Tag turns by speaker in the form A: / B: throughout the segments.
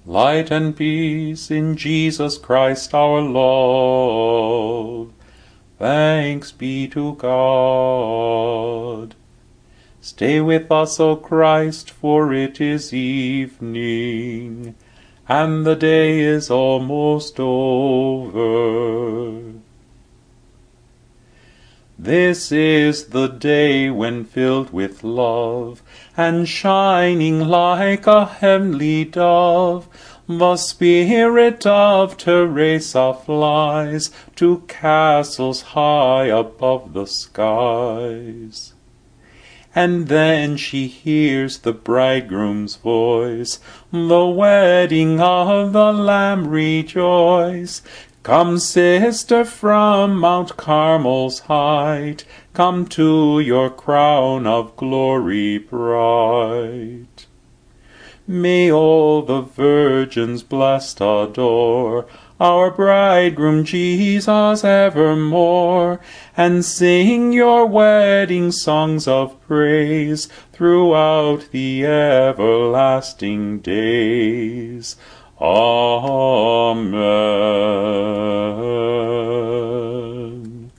A: Light and peace in Jesus Christ our Lord. Thanks be to God. Stay with us, O Christ, for it is evening, and the day is almost over. This is the day when filled with love, and shining like a heavenly dove, the spirit of Teresa flies to castles high above the skies. And then she hears the bridegroom's voice, the wedding of the Lamb rejoice. Come, sister, from Mount Carmel's height, come to your crown of glory bright. May all the virgins blessed adore our bridegroom Jesus evermore, and sing your wedding songs of praise throughout the everlasting days. Amen.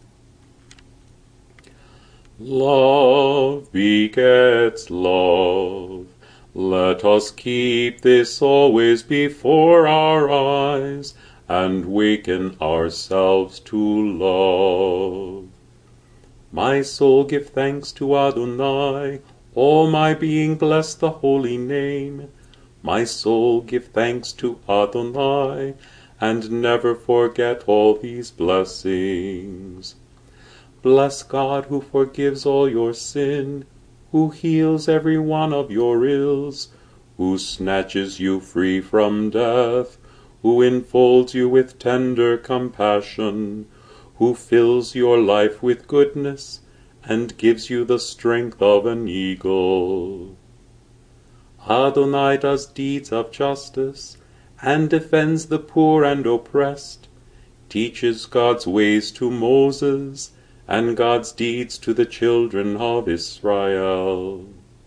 A: Love begets love. Let us keep this always before our eyes, and waken ourselves to love. My soul, give thanks to Adonai. All my being, bless the holy name. My soul, give thanks to Adonai, and never forget all these blessings. Bless God, who forgives all your sin, who heals every one of your ills, who snatches you free from death, who enfolds you with tender compassion, who fills your life with goodness, and gives you the strength of an eagle. Adonai does deeds of justice, and defends the poor and oppressed, teaches God's ways to Moses, and God's deeds to the children of Israel.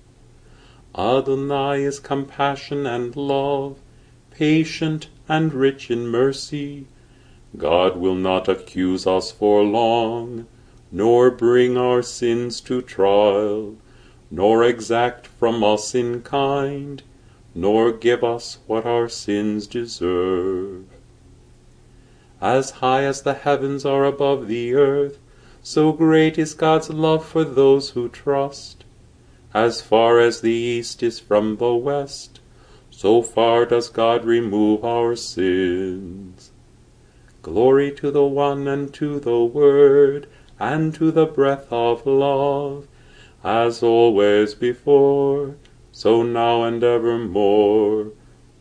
A: Adonai is compassion and love, patient and rich in mercy. God will not accuse us for long, nor bring our sins to trial, nor exact from us in kind, nor give us what our sins deserve. As high as the heavens are above the earth, so great is God's love for those who trust. As far as the east is from the west, so far does God remove our sins. Glory to the One, and to the Word, and to the breath of love, as always before, so now and evermore.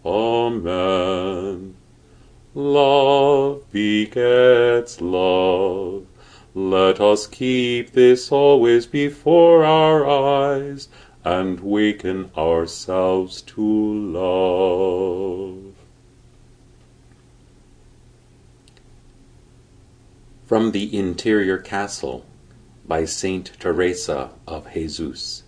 A: Amen. Love begets love. Let us keep this always before our eyes, and waken ourselves to love. From the Interior Castle, by Saint Teresa of Jesus.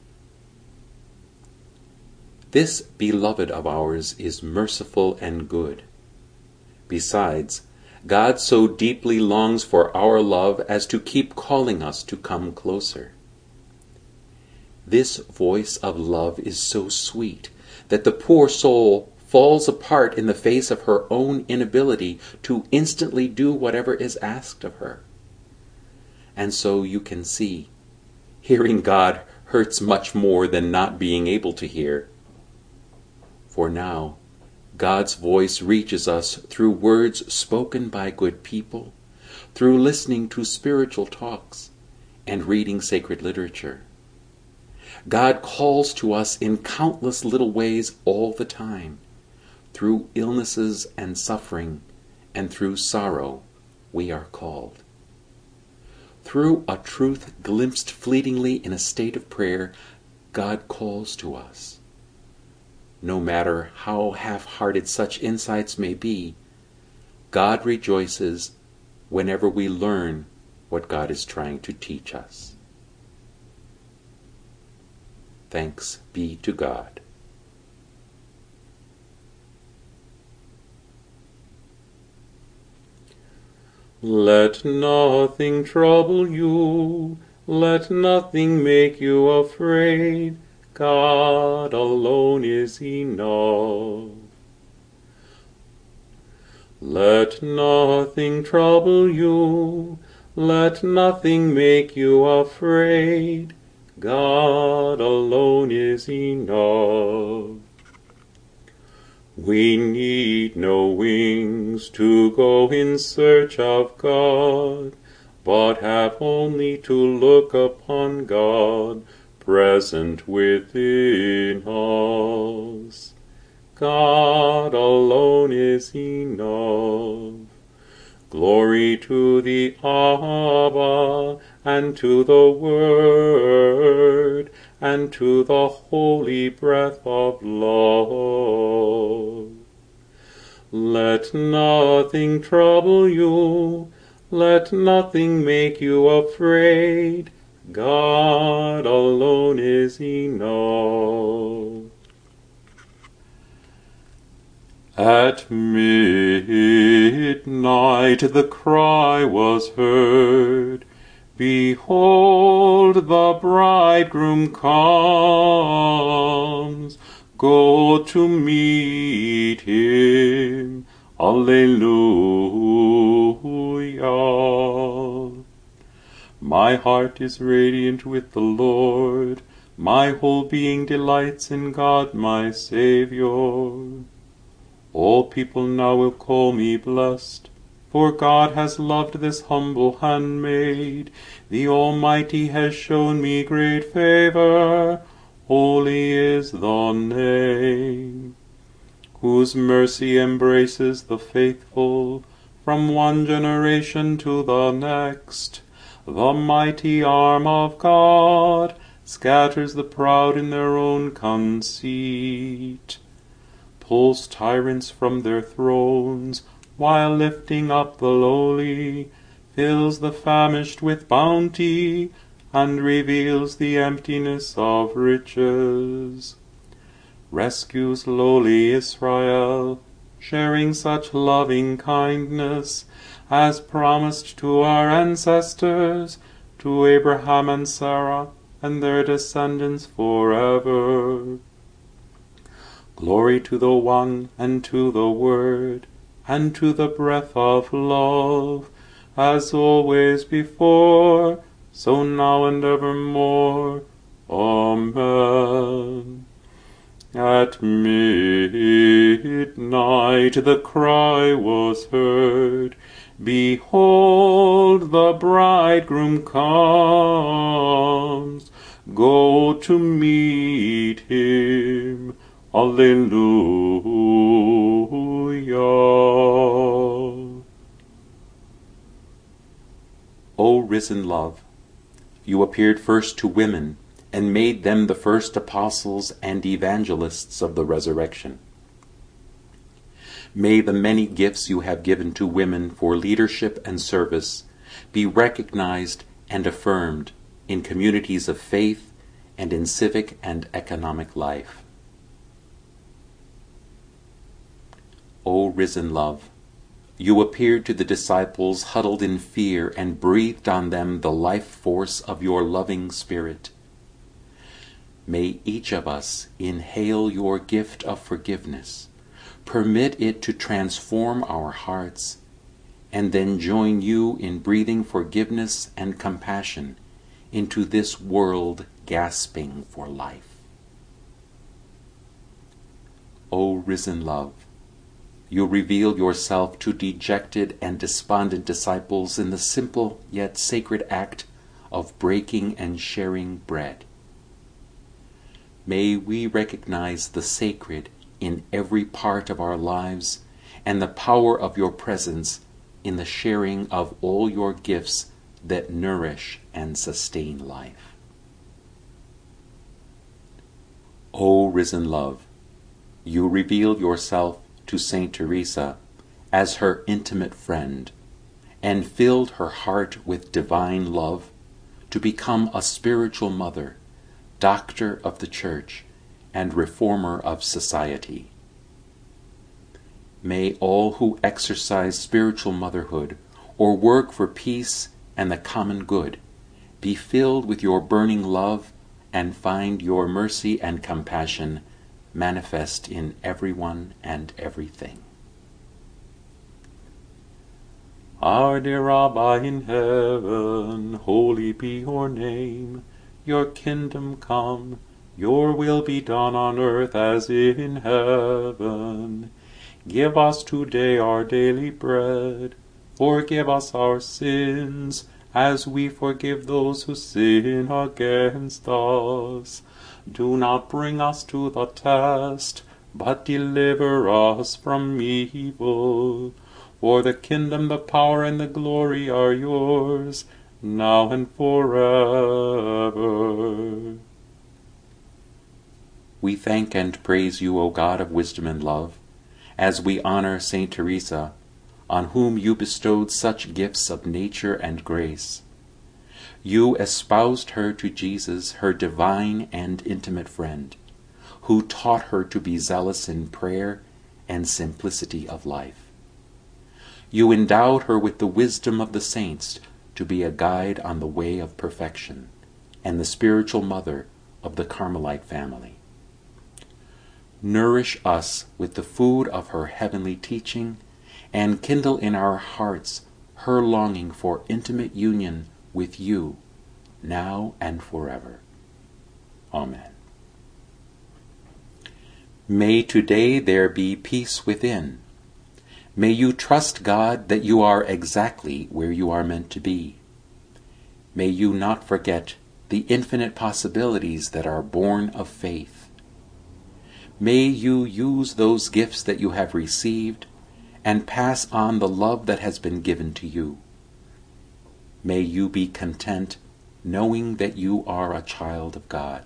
A: This beloved of ours is merciful and good. Besides, God so deeply longs for our love as to keep calling us to come closer. This voice of love is so sweet that the poor soul falls apart in the face of her own inability to instantly do whatever is asked of her. And so you can see, hearing God hurts much more than not being able to hear. For now, God's voice reaches us through words spoken by good people, through listening to spiritual talks, and reading sacred literature. God calls to us in countless little ways all the time, through illnesses and suffering, and through sorrow we are called. Through a truth glimpsed fleetingly in a state of prayer, God calls to us. No matter how half-hearted such insights may be, God rejoices whenever we learn what God is trying to teach us. Thanks be to God. Let nothing trouble you, let nothing make you afraid. God alone is enough. Let nothing trouble you, let nothing make you afraid. God alone is enough. We need no wings to go in search of God, but have only to look upon God present within us. God alone is enough. Glory to the Abba, and to the Word, and to the holy breath of love. Let nothing trouble you, let nothing make you afraid. God alone is enough. At midnight the cry was heard, Behold, the bridegroom comes, go to meet him. Alleluia. My heart is radiant with the Lord, my whole being delights in God my Saviour. All people now will call me blessed, for God has loved this humble handmaid. The Almighty has shown me great favor. Holy is the name, whose mercy embraces the faithful from one generation to the next. The mighty arm of God scatters the proud in their own conceit, pulls tyrants from their thrones, while lifting up the lowly, fills the famished with bounty, and reveals the emptiness of riches. Rescues lowly Israel, sharing such loving kindness as promised to our ancestors, to Abraham and Sarah, and their descendants forever. Glory to the One, and to the Word, and to the breath of love, as always before, so now and evermore. Amen. At midnight the cry was heard, Behold, the bridegroom comes, go to meet him. Alleluia. O risen love, you appeared first to women, and made them the first apostles and evangelists of the resurrection. May the many gifts you have given to women for leadership and service be recognized and affirmed in communities of faith and in civic and economic life. O risen love, you appeared to the disciples huddled in fear and breathed on them the life force of your loving Spirit. May each of us inhale your gift of forgiveness, permit it to transform our hearts, and then join you in breathing forgiveness and compassion into this world gasping for life. O risen love, you reveal yourself to dejected and despondent disciples in the simple yet sacred act of breaking and sharing bread. May we recognize the sacred in every part of our lives and the power of your presence in the sharing of all your gifts that nourish and sustain life. O risen love, you reveal yourself to Saint Teresa as her intimate friend, and filled her heart with divine love to become a spiritual mother, doctor of the Church, and reformer of society. May all who exercise spiritual motherhood
B: or work for peace and the common good, be filled with your burning love and find your mercy and compassion manifest in everyone and everything.
A: Our dear Abba in heaven, holy be your name. Your kingdom come, your will be done on earth as in heaven. Give us today our daily bread. Forgive us our sins, as we forgive those who sin against us. Do not bring us to the test, but deliver us from evil. For the kingdom, the power, and the glory are yours, now and forever.
B: We thank and praise you, O God of wisdom and love, as we honor Saint Teresa, on whom you bestowed such gifts of nature and grace. You espoused her to Jesus, her divine and intimate friend, who taught her to be zealous in prayer and simplicity of life. You endowed her with the wisdom of the saints to be a guide on the way of perfection, and the spiritual mother of the Carmelite family. Nourish us with the food of her heavenly teaching, and kindle in our hearts her longing for intimate union with you, now and forever. Amen. May today there be peace within. May you trust God that you are exactly where you are meant to be. May you not forget the infinite possibilities that are born of faith. May you use those gifts that you have received and pass on the love that has been given to you. May you be content knowing that you are a child of God.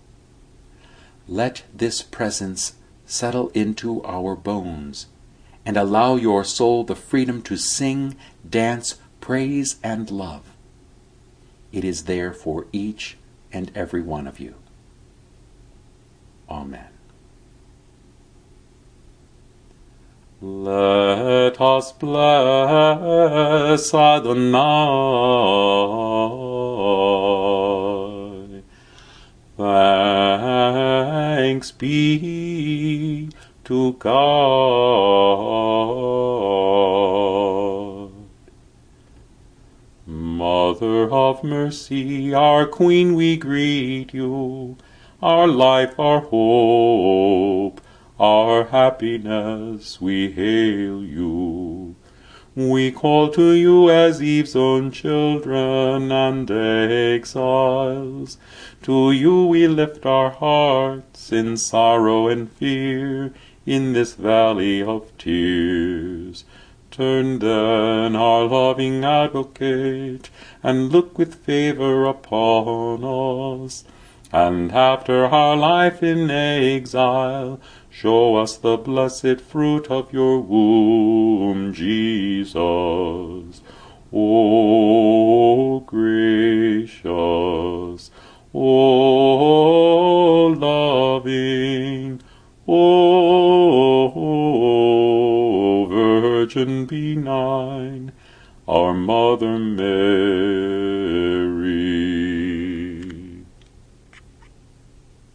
B: Let this presence settle into our bones and allow your soul the freedom to sing, dance, praise, and love. It is there for each and every one of you. Amen.
A: Let us bless Adonai. Thanks be to God. Mother of mercy, our Queen, we greet you, our life, our hope, our happiness, we hail you. We call to you as Eve's own children and exiles. To you we lift our hearts in sorrow and fear in this valley of tears. Turn then, our loving advocate, and look with favor upon us. And after our life in exile, show us the blessed fruit of your womb, Jesus. O gracious, O loving, O Virgin benign, our Mother Mary.